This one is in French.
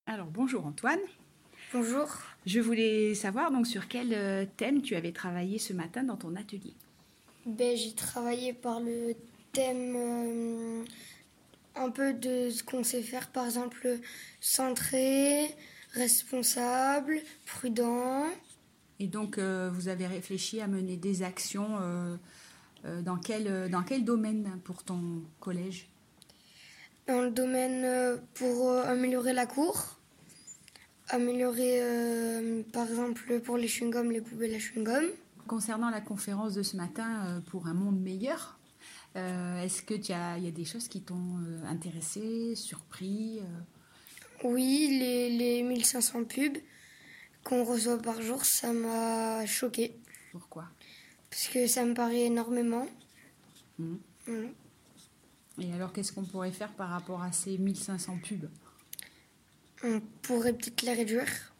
Alors bonjour Antoine, Bonjour. je voulais savoir donc sur quel thème tu avais travaillé ce matin dans ton atelier. J'ai travaillé par le thème un peu de ce qu'on sait faire, par exemple centré, responsable, prudent. Et donc vous avez réfléchi à mener des actions dans quel domaine pour ton collège? Dans le domaine pour améliorer la cour, améliorer par exemple pour les chewing-gums, les poubelles à chewing-gum. Concernant la conférence de ce matin pour un monde meilleur, est-ce que il y a des choses qui t'ont intéressé, surpris Oui, les 1500 pubs qu'on reçoit par jour, ça m'a choqué Pourquoi? parce que ça me paraît énormément. Mhm. Voilà. Et alors qu'est-ce qu'on pourrait faire par rapport à ces 1500 pubs? On pourrait peut-être les réduire.